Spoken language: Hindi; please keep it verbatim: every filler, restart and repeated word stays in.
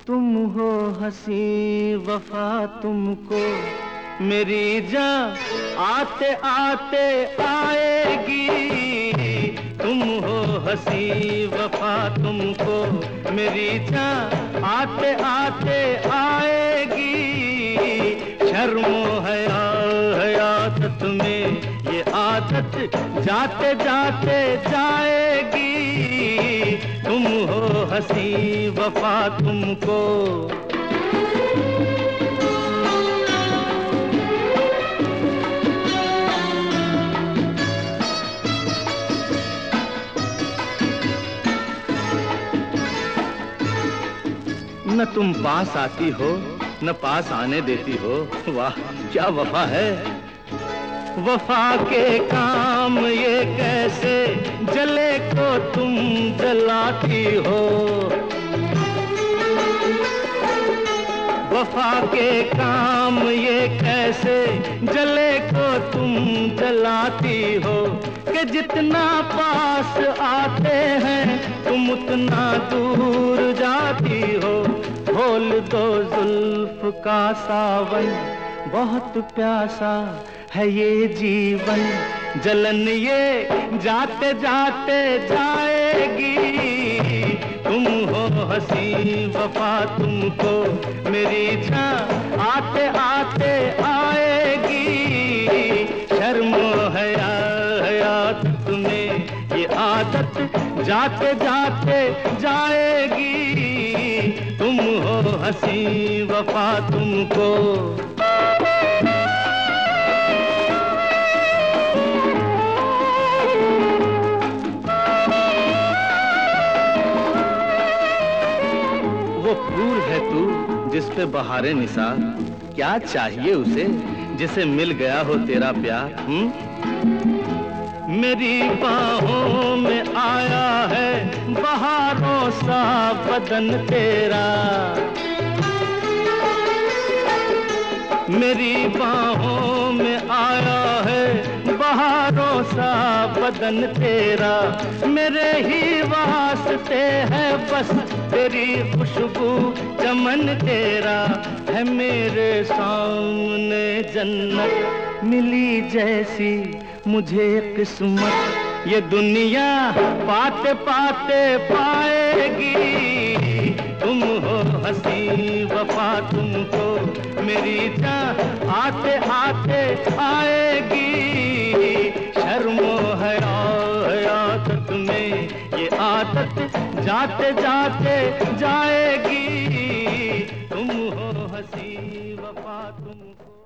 तुम हो हंसी वफा तुमको मेरी जान आते आते आएगी। तुम हो हंसी वफा तुमको मेरी जान आते आते आएगी। शर्मो हया है आदत में ये आदत जाते जाते जाएगी। तुम हो हंसी वफा तुमको। न तुम पास आती हो न पास आने देती हो। वाह क्या वफा है। वफा के काम ये कैसे जले को तुम जलाती हो। वफा के काम ये कैसे जले को तुम जलाती हो कि जितना पास आते हैं तुम उतना दूर जाती हो। खोल दो जुल्फ का सावन बहुत प्यासा है ये जीवन। जलन ये जाते जाते जाएगी। तुम हो हंसी वफा तुमको मेरी जान आते आते आएगी। शर्मो हया हयात में ये आदत जाते जाते जाएगी। तुम हो हंसी वफा तुमको। वो फूल है तू जिस पे बहारे निसार। क्या चाहिए उसे जिसे मिल गया हो तेरा प्यार। हुँ? मेरी बाहों में आया है बहारों सा बदन तेरा। मेरी बाहों में आया है बहारों सा बदन तेरा। मेरे ही वास्ते है बस तेरी खुशबू चमन तेरा। है मेरे सामने जन्नत मिली जैसी मुझे किस्मत। ये दुनिया पाते पाते पाएगी। तुम हो हंसी वफा तुमको मेरी जान आते आते आएगी। शर्मो हया आदत में ये आदत जाते जाते जाएगी। तुम हो हंसी वफा तुमको।